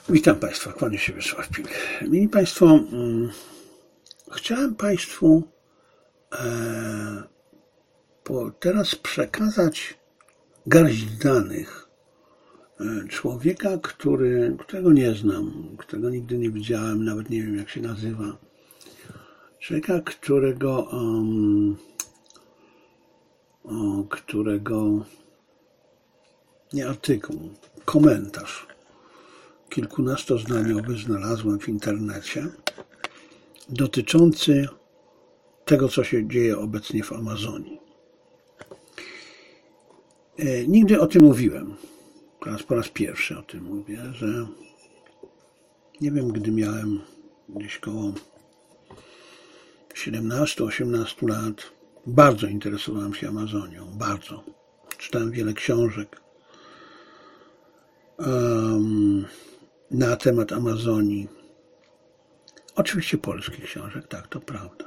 Witam Państwa, kłaniam się Wiesław Pil. Mili Państwo, chciałem Państwu teraz przekazać garść danych człowieka, którego nie znam, którego nigdy nie widziałem, nawet nie wiem jak się nazywa. Człowieka, którego nie artykuł, komentarz kilkunastoznaniowy znalazłem w internecie dotyczący tego, co się dzieje obecnie w Amazonii. Nigdy o tym mówiłem. Teraz po raz pierwszy o tym mówię, że nie wiem, gdy miałem gdzieś koło 17-18 lat, bardzo interesowałem się Amazonią, bardzo. Czytałem wiele książek na temat Amazonii. Oczywiście polskich książek, tak, to prawda.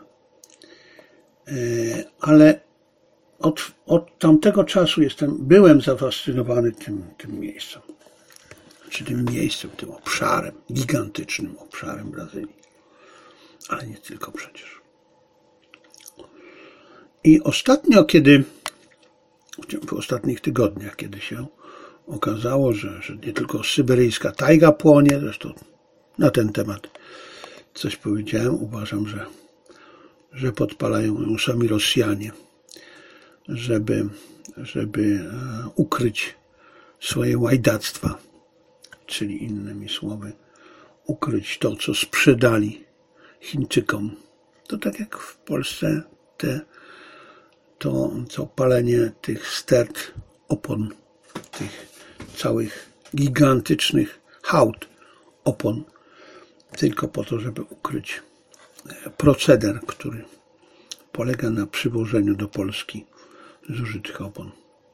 Ale od tamtego czasu byłem zafascynowany tym miejscem. Znaczy tym obszarem, gigantycznym obszarem Brazylii. Ale nie tylko przecież. I ostatnio, w ostatnich tygodniach, kiedy się okazało, że nie tylko syberyjska tajga płonie, zresztą na ten temat coś powiedziałem, uważam, że podpalają ją sami Rosjanie, żeby ukryć swoje łajdactwa, czyli innymi słowy, ukryć to, co sprzedali Chińczykom. To tak jak w Polsce to palenie tych stert opon, tych całych gigantycznych hałd opon, tylko po to, żeby ukryć proceder, który polega na przywożeniu do Polski zużytych opon.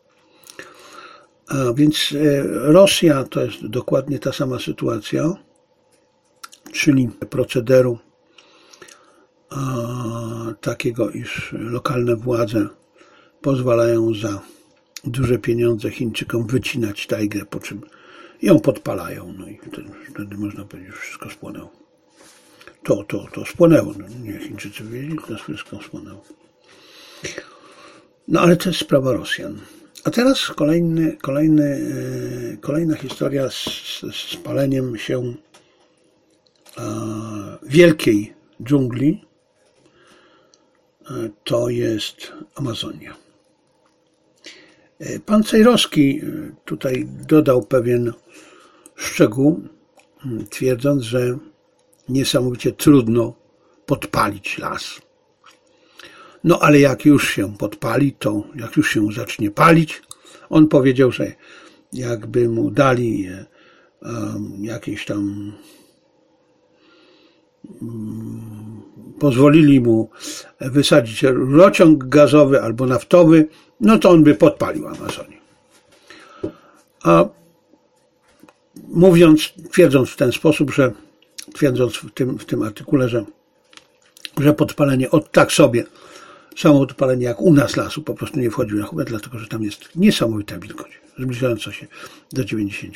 A więc Rosja to jest dokładnie ta sama sytuacja, czyli procederu takiego, iż lokalne władze pozwalają za duże pieniądze Chińczykom wycinać tajgę, po czym ją podpalają. No i wtedy można powiedzieć, że wszystko spłonęło. To spłonęło. No, nie Chińczycy wiedzieli, to wszystko spłonęło. No ale to jest sprawa Rosjan. A teraz kolejna historia z paleniem się wielkiej dżungli. To jest Amazonia. Pan Cejrowski tutaj dodał pewien szczegół, twierdząc, że niesamowicie trudno podpalić las. No ale jak już się podpali, jak już się zacznie palić, on powiedział, że jakby mu dali jakieś tam, pozwolili mu wysadzić rurociąg gazowy albo naftowy, no to on by podpalił Amazonię. A twierdząc w ten sposób, twierdząc w tym artykule, że podpalenie tak sobie, samo podpalenie jak u nas lasu po prostu nie wchodzi w rachubę, dlatego że tam jest niesamowita wilgoć, zbliżająca się do 90%.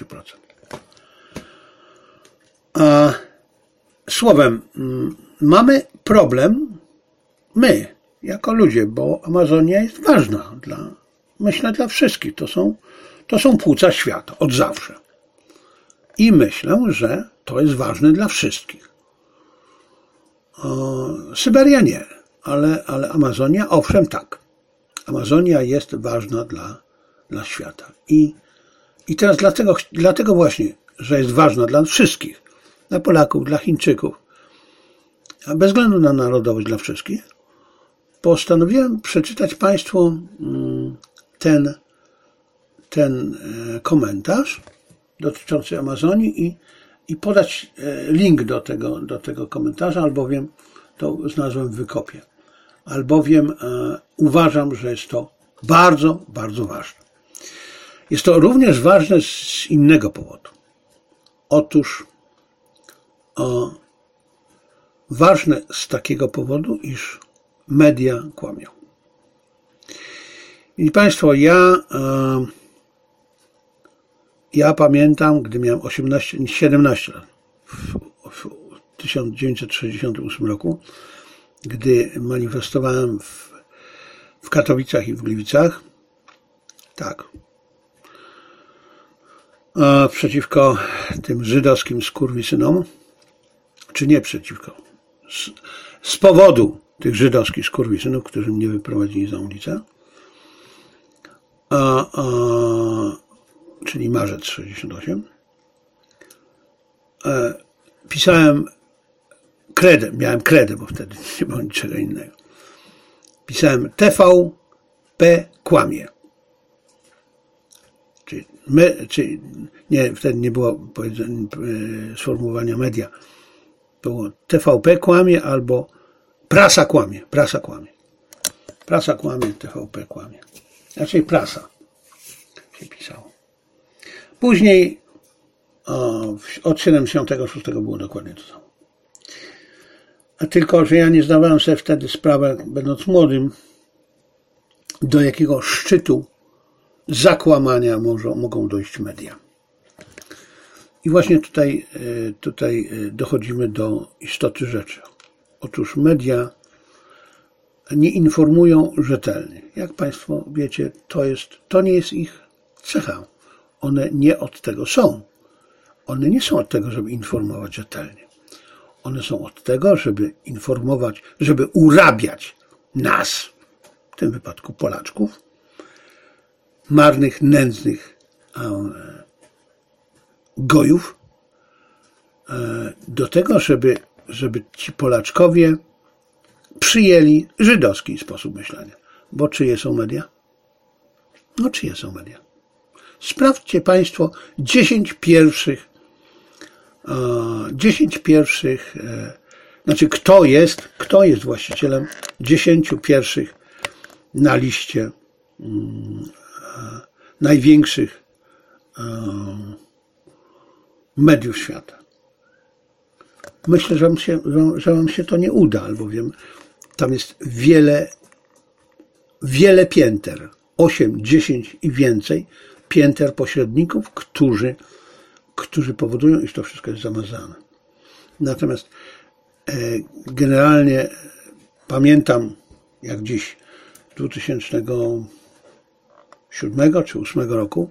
Słowem, mamy problem my, jako ludzie, bo Amazonia jest ważna myślę, dla wszystkich. To są płuca świata, od zawsze. I myślę, że to jest ważne dla wszystkich. Syberia nie, ale Amazonia, owszem, tak. Amazonia jest ważna dla świata. I teraz dlatego właśnie, że jest ważna dla wszystkich, dla Polaków, dla Chińczyków, a bez względu na narodowość dla wszystkich, postanowiłem przeczytać Państwu ten komentarz dotyczący Amazonii i podać link do tego komentarza, albowiem to znalazłem w wykopie. Albowiem uważam, że jest to bardzo, bardzo ważne. Jest to również ważne z innego powodu. Otóż ważne z takiego powodu, iż media kłamią. I Państwo, ja Ja pamiętam, gdy miałem 17 lat, w 1968 roku, gdy manifestowałem w Katowicach i w Gliwicach, tak, przeciwko tym żydowskim skurwysynom, czy nie przeciwko, z powodu tych żydowskich skurwysynów, którzy mnie wyprowadzili za ulicę, czyli marzec 68, pisałem kredę, miałem kredę, bo wtedy nie było niczego innego. Pisałem TVP kłamie. Czyli nie, wtedy nie było sformułowania media. Było TVP kłamie albo prasa kłamie. Prasa kłamie. Prasa kłamie, TVP kłamie. Raczej prasa się pisało. Później od 76 było dokładnie to samo. A tylko, że ja nie zdawałem sobie wtedy sprawy, będąc młodym, do jakiego szczytu zakłamania mogą dojść media. I właśnie tutaj dochodzimy do istoty rzeczy. Otóż media nie informują rzetelnie. Jak Państwo wiecie, to nie jest ich cecha. One nie od tego są. One nie są od tego, żeby informować rzetelnie. One są od tego, żeby informować, żeby urabiać nas, w tym wypadku Polaczków, marnych, nędznych gojów, do tego, żeby ci Polaczkowie przyjęli żydowski sposób myślenia. Bo czyje są media? No czyje są media? Sprawdźcie Państwo 10 pierwszych, znaczy kto jest właścicielem 10 pierwszych na liście największych mediów świata. Myślę, że wam się to nie uda, albowiem tam jest wiele pięter, 8, 10 i więcej pięter pośredników, którzy powodują, iż to wszystko jest zamazane. Natomiast generalnie pamiętam, jak dziś 2007 czy 2008 roku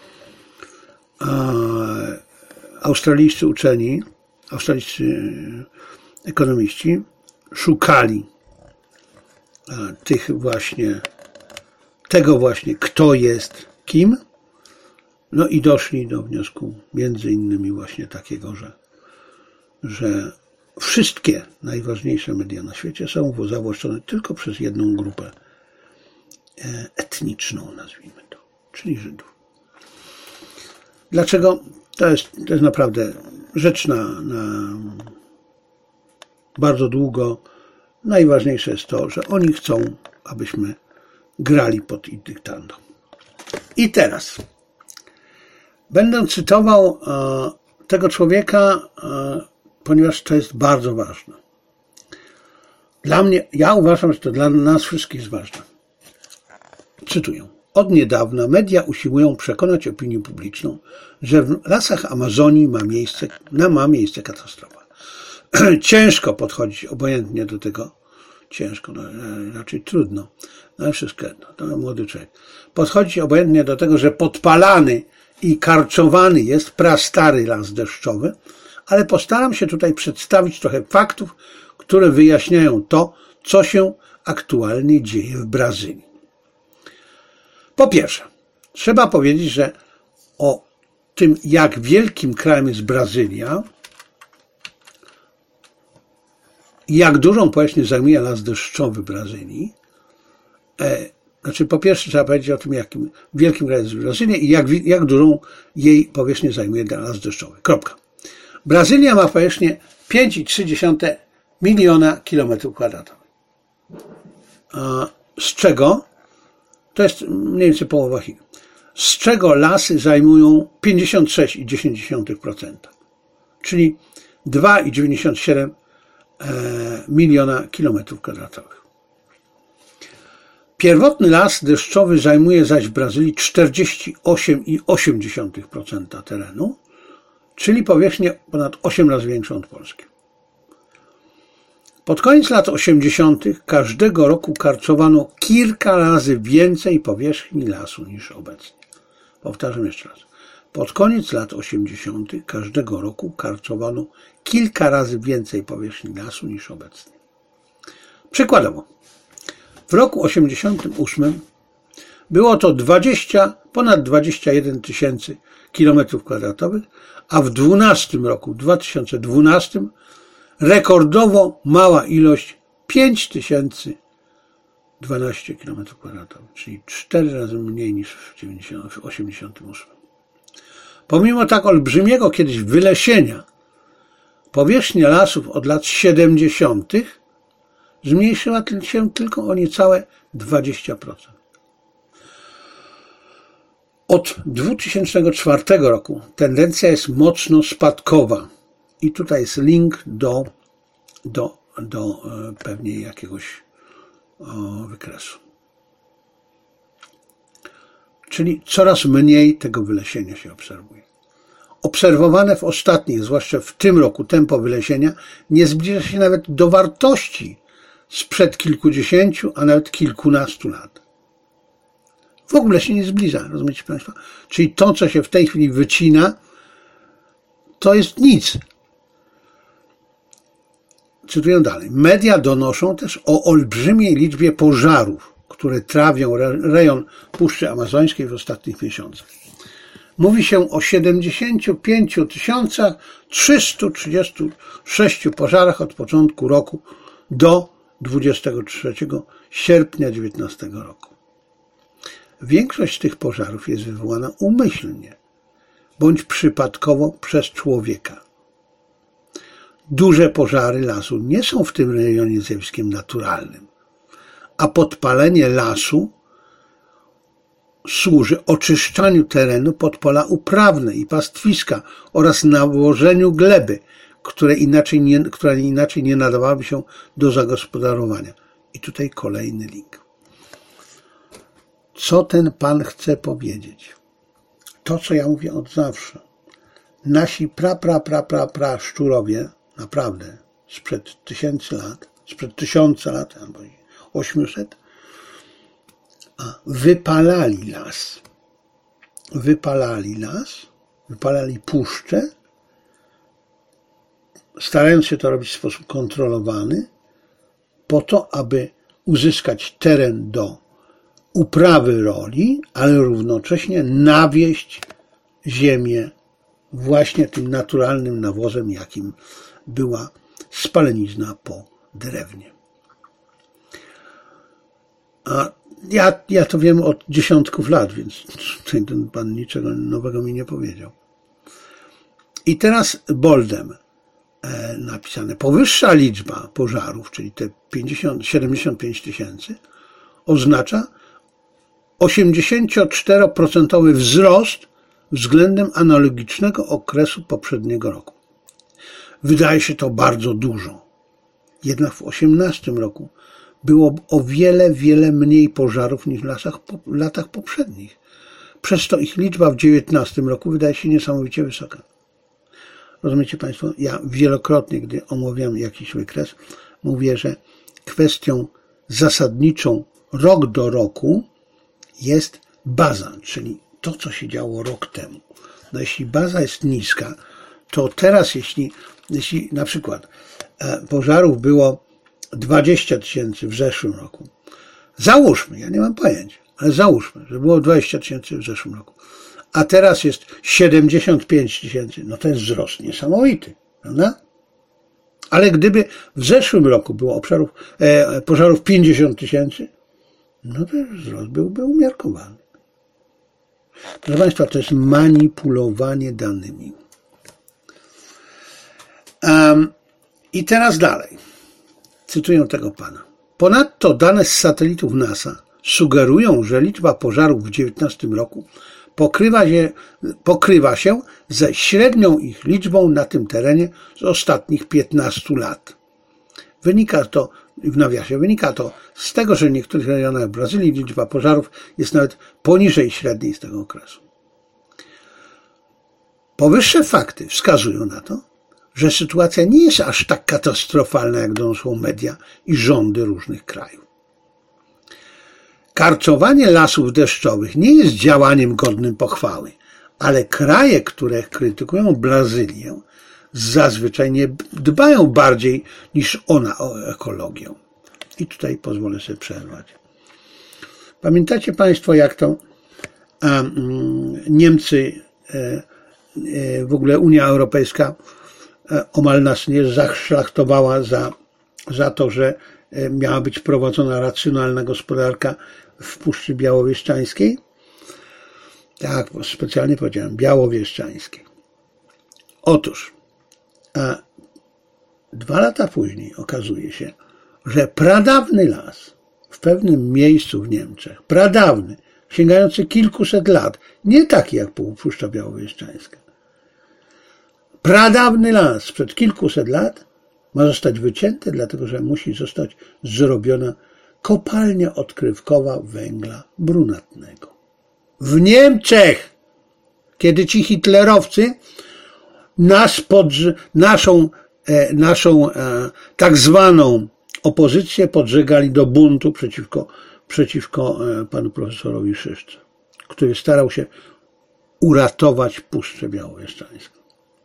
australijscy uczeni, australijscy ekonomiści szukali tego właśnie, kto jest kim, no i doszli do wniosku między innymi właśnie takiego, że wszystkie najważniejsze media na świecie są zawłaszczone tylko przez jedną grupę etniczną, nazwijmy to, czyli Żydów. Dlaczego? To jest naprawdę rzecz na bardzo długo. Najważniejsze jest to, że oni chcą, abyśmy grali pod ich dyktando. I teraz będę cytował tego człowieka, ponieważ to jest bardzo ważne. Dla mnie, ja uważam, że to dla nas wszystkich jest ważne. Cytuję. Od niedawna media usiłują przekonać opinię publiczną, że w lasach Amazonii ma miejsce katastrofa. Ciężko podchodzić obojętnie do tego. Ciężko, no, raczej trudno. No ale wszystko jedno, to młody człowiek. Podchodzić obojętnie do tego, że podpalany i karczowany jest prastary las deszczowy, ale postaram się tutaj przedstawić trochę faktów, które wyjaśniają to, co się aktualnie dzieje w Brazylii. Po pierwsze, trzeba powiedzieć, że o tym, jak wielkim krajem jest Brazylia i jak dużą powierzchnię zajmuje las deszczowy Brazylii, znaczy po pierwsze trzeba powiedzieć o tym, jakim wielkim krajem jest Brazylia i jak dużą jej powierzchnię zajmuje las deszczowy. Kropka. Brazylia ma powierzchnię 5,3 miliona kilometrów kwadratowych. Z czego to jest mniej więcej połowa Chin. Z czego lasy zajmują 56,1%, czyli 2,97 miliona kilometrów kwadratowych. Pierwotny las deszczowy zajmuje zaś w Brazylii 48,8% terenu, czyli powierzchnię ponad 8 razy większą od Polski. Pod koniec lat 80. każdego roku karczowano kilka razy więcej powierzchni lasu niż obecnie. Powtarzam jeszcze raz. Pod koniec lat 80. każdego roku karczowano kilka razy więcej powierzchni lasu niż obecnie. Przykładowo, w roku 88 było to ponad 21 tysięcy km², a w 2012 rekordowo mała ilość 5012 km², czyli 4 razy mniej niż w 88. Pomimo tak olbrzymiego kiedyś wylesienia, powierzchnia lasów od lat 70. zmniejszyła się tylko o niecałe 20%. Od 2004 roku tendencja jest mocno spadkowa i tutaj jest link do pewnie jakiegoś wykresu. Czyli coraz mniej tego wylesienia się obserwuje. Obserwowane w ostatnich, zwłaszcza w tym roku, tempo wylesienia nie zbliża się nawet do wartości sprzed kilkudziesięciu, a nawet kilkunastu lat. W ogóle się nie zbliża, rozumiecie Państwo? Czyli to, co się w tej chwili wycina, to jest nic. Cytuję dalej. Media donoszą też o olbrzymiej liczbie pożarów, które trawią rejon Puszczy Amazońskiej w ostatnich miesiącach. Mówi się o 75 336 pożarach od początku roku do 23 sierpnia 2019 roku. Większość z tych pożarów jest wywołana umyślnie bądź przypadkowo przez człowieka. Duże pożary lasu nie są w tym rejonie zjawiskiem naturalnym, a podpalenie lasu służy oczyszczaniu terenu pod pola uprawne i pastwiska oraz nawożeniu gleby, która inaczej nie nadawałaby się do zagospodarowania. I tutaj kolejny link. Co ten pan chce powiedzieć? To, co ja mówię od zawsze. Nasi szczurowie, naprawdę, sprzed 1000 lat, sprzed 1000 lat, albo 800, wypalali wypalali puszczę, starając się to robić w sposób kontrolowany, po to, aby uzyskać teren do uprawy roli, ale równocześnie nawieść ziemię właśnie tym naturalnym nawozem, jakim była spalenizna po drewnie. A ja to wiem od dziesiątków lat, więc ten pan niczego nowego mi nie powiedział. I teraz boldem napisane. Powyższa liczba pożarów, czyli te 75 tysięcy, oznacza 84% wzrost względem analogicznego okresu poprzedniego roku. Wydaje się to bardzo dużo. Jednak w 2018 roku było o wiele mniej pożarów niż w latach poprzednich. Przez to ich liczba w 2019 roku wydaje się niesamowicie wysoka. Rozumiecie Państwo? Ja wielokrotnie, gdy omawiam jakiś wykres, mówię, że kwestią zasadniczą rok do roku jest baza, czyli to, co się działo rok temu. No jeśli baza jest niska, to teraz, jeśli na przykład pożarów było 20 tysięcy w zeszłym roku, załóżmy, ja nie mam pojęcia, ale załóżmy, że było 20 tysięcy w zeszłym roku, a teraz jest 75 tysięcy, no to jest wzrost niesamowity, prawda? Ale gdyby w zeszłym roku było pożarów 50 tysięcy, no to wzrost byłby umiarkowany. Proszę Państwa, to jest manipulowanie danymi. I teraz dalej. Cytuję tego pana. Ponadto dane z satelitów NASA sugerują, że liczba pożarów w 2019 roku pokrywa się ze średnią ich liczbą na tym terenie z ostatnich 15 lat. Wynika to I w nawiasie wynika to z tego, że w niektórych rejonach Brazylii liczba pożarów jest nawet poniżej średniej z tego okresu. Powyższe fakty wskazują na to, że sytuacja nie jest aż tak katastrofalna, jak donoszą media i rządy różnych krajów. Karczowanie lasów deszczowych nie jest działaniem godnym pochwały, ale kraje, które krytykują Brazylię, zazwyczaj nie dbają bardziej niż ona o ekologię. I tutaj pozwolę sobie przerwać. Pamiętacie Państwo, jak to Niemcy, w ogóle Unia Europejska omal nas nie zaszlachtowała za to, że miała być prowadzona racjonalna gospodarka w Puszczy Białowieżańskiej? Tak, specjalnie powiedziałem, Białowieżańskiej. Otóż 2 lata później okazuje się, że pradawny las w pewnym miejscu w Niemczech, pradawny, sięgający kilkuset lat, nie taki jak Puszcza Białowieżańska, pradawny las sprzed kilkuset lat ma zostać wycięty, dlatego że musi zostać zrobiona kopalnia odkrywkowa węgla brunatnego. W Niemczech, kiedy ci hitlerowcy naszą tak zwaną opozycję podżegali do buntu przeciwko panu profesorowi Szyszce, który starał się uratować Puszczę Białowieżańską.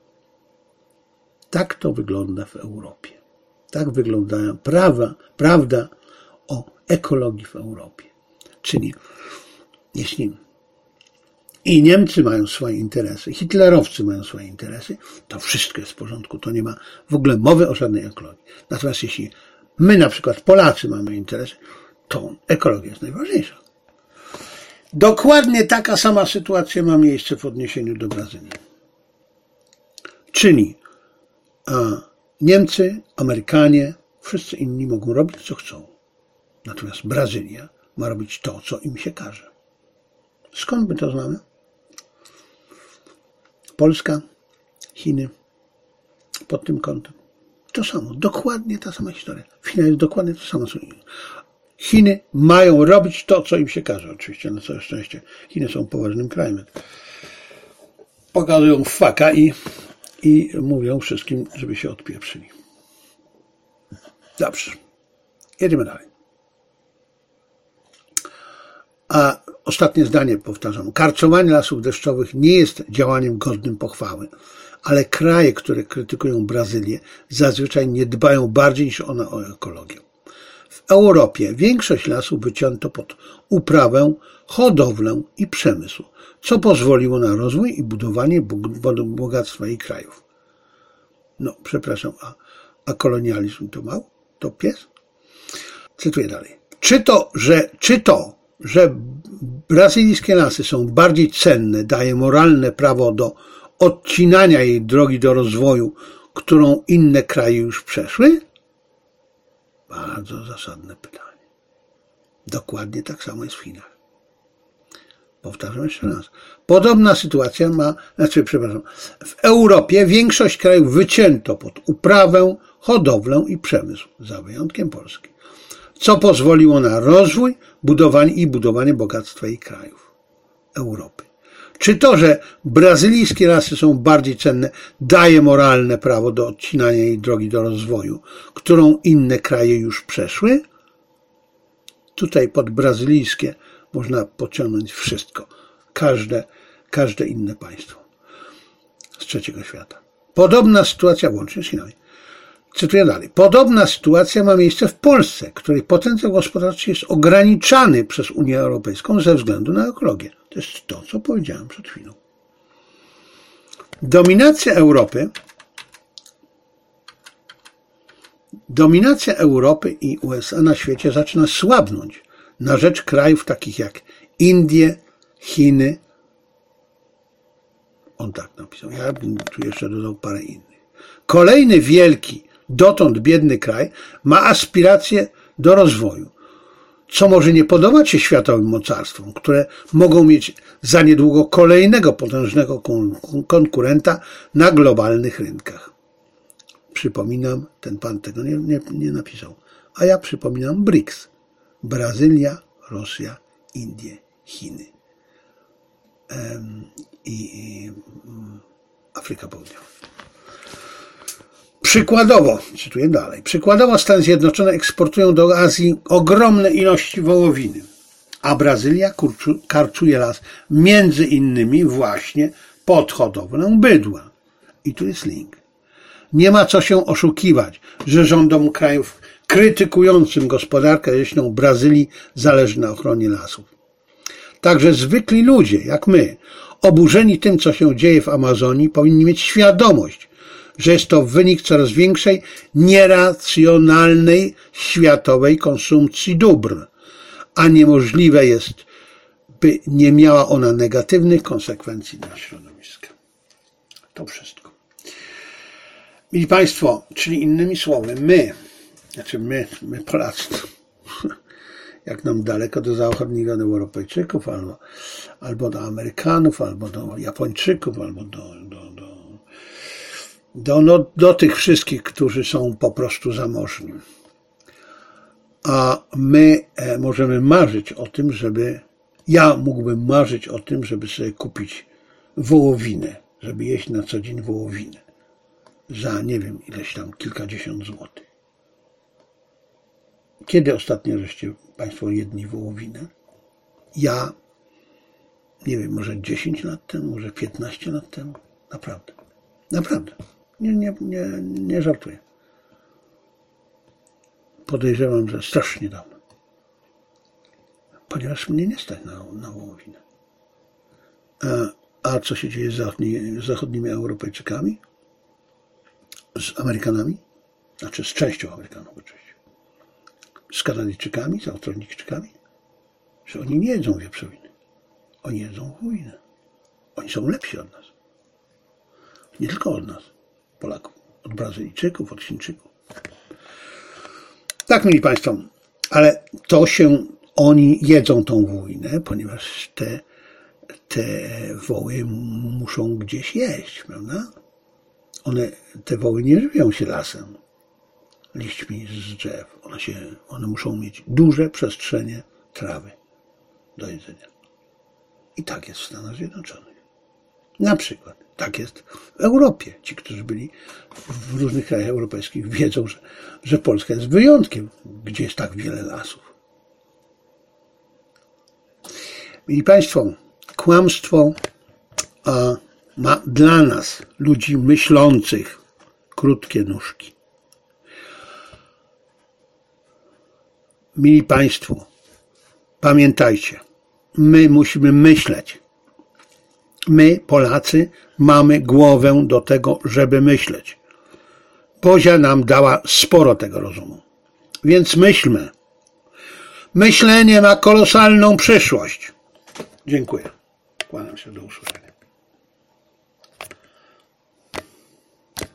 Tak to wygląda w Europie. Tak wygląda prawda o ekologii w Europie. Czyli jeśli i Niemcy mają swoje interesy, hitlerowcy mają swoje interesy, to wszystko jest w porządku, to nie ma w ogóle mowy o żadnej ekologii. Natomiast jeśli my na przykład Polacy mamy interesy, to ekologia jest najważniejsza. Dokładnie taka sama sytuacja ma miejsce w odniesieniu do Brazylii. Czyli Niemcy, Amerykanie, wszyscy inni mogą robić co chcą. Natomiast Brazylia ma robić to, co im się każe. Skąd my to znamy? Polska, Chiny, pod tym kątem. To samo, dokładnie ta sama historia. W Chinach jest dokładnie to samo. Chiny mają robić to, co im się każe. Oczywiście, na całe szczęście. Chiny są poważnym krajem. Pokazują faka i mówią wszystkim, żeby się odpieprzyli. Dobrze. Jedziemy dalej. A ostatnie zdanie powtarzam. Karczowanie lasów deszczowych nie jest działaniem godnym pochwały, ale kraje, które krytykują Brazylię, zazwyczaj nie dbają bardziej niż ona o ekologię. W Europie większość lasów wycięto pod uprawę, hodowlę i przemysł, co pozwoliło na rozwój i budowanie bogactwa jej krajów. No, przepraszam, a kolonializm to mał? To pies? Cytuję dalej. Czy to, że brazylijskie lasy są bardziej cenne, daje moralne prawo do odcinania jej drogi do rozwoju, którą inne kraje już przeszły? Bardzo zasadne pytanie. Dokładnie tak samo jest w Chinach. Powtarzam jeszcze raz. Podobna sytuacja w Europie większość krajów wycięto pod uprawę, hodowlę i przemysł, za wyjątkiem Polski, co pozwoliło na rozwój, budowanie bogactwa jej krajów Europy. Czy to, że brazylijskie lasy są bardziej cenne, daje moralne prawo do odcinania jej drogi do rozwoju, którą inne kraje już przeszły? Tutaj pod brazylijskie można pociągnąć wszystko. Każde inne państwo z trzeciego świata. Podobna sytuacja, łącznie z Chinami. Cytuję dalej. Podobna sytuacja ma miejsce w Polsce, której potencjał gospodarczy jest ograniczany przez Unię Europejską ze względu na ekologię. To jest to, co powiedziałem przed chwilą. Dominacja Europy i USA na świecie zaczyna słabnąć na rzecz krajów takich jak Indie, Chiny. On tak napisał. Ja bym tu jeszcze dodał parę innych. Kolejny wielki, dotąd biedny kraj ma aspiracje do rozwoju, co może nie podobać się światowym mocarstwom, które mogą mieć za niedługo kolejnego potężnego konkurenta na globalnych rynkach. Przypominam, ten pan tego nie napisał, A ja przypominam BRICS. Brazylia, Rosja, Indie, Chiny i Afryka Południowa. Przykładowo, cytuję dalej, przykładowo Stany Zjednoczone eksportują do Azji ogromne ilości wołowiny, a Brazylia karczuje las między innymi właśnie pod hodowlę bydła. I tu jest link. Nie ma co się oszukiwać, że rządom krajów krytykującym gospodarkę leśną Brazylii zależy na ochronie lasów. Także zwykli ludzie, jak my, oburzeni tym, co się dzieje w Amazonii, powinni mieć świadomość, że jest to wynik coraz większej, nieracjonalnej, światowej konsumpcji dóbr, a niemożliwe jest, by nie miała ona negatywnych konsekwencji dla środowiska. To wszystko. Mili Państwo, czyli innymi słowy, my Polacy, jak nam daleko do zachodnich Europejczyków, albo do Amerykanów, albo do Japończyków, albo do tych wszystkich, którzy są po prostu zamożni. A my możemy marzyć o tym, ja mógłbym marzyć o tym, żeby sobie kupić wołowinę, żeby jeść na co dzień wołowinę. Za nie wiem ileś tam kilkadziesiąt złotych. Kiedy ostatnio żeście Państwo jedli wołowinę? Ja nie wiem, może 10 lat temu, może 15 lat temu. Naprawdę. Naprawdę. Nie żartuję. Podejrzewam, że strasznie dawno. Ponieważ mnie nie stać na wołowinę. A co się dzieje z zachodnimi Europejczykami? Z Amerykanami? Znaczy z częścią Amerykanów oczywiście. Z Kanadyjczykami, z Australijczykami? Że oni nie jedzą wieprzowiny. Oni jedzą wołowinę. Oni są lepsi od nas. Nie tylko od nas, Polaków. Od Brazylijczyków, od Chińczyków. Tak, mili Państwo, ale oni jedzą tą wołowinę, ponieważ te woły muszą gdzieś jeść, prawda? Te woły nie żywią się lasem, liśćmi z drzew. One muszą mieć duże przestrzenie trawy do jedzenia. I tak jest w Stanach Zjednoczonych. Na przykład tak jest w Europie. Ci, którzy byli w różnych krajach europejskich, wiedzą, że Polska jest wyjątkiem, gdzie jest tak wiele lasów. I Państwo, kłamstwo ma dla nas, ludzi myślących, krótkie nóżki. Mili Państwo, pamiętajcie, my musimy myśleć. My, Polacy, mamy głowę do tego, żeby myśleć. Bozia nam dała sporo tego rozumu. Więc myślmy. Myślenie ma kolosalną przyszłość. Dziękuję. Kłaniam się, do usłyszenia.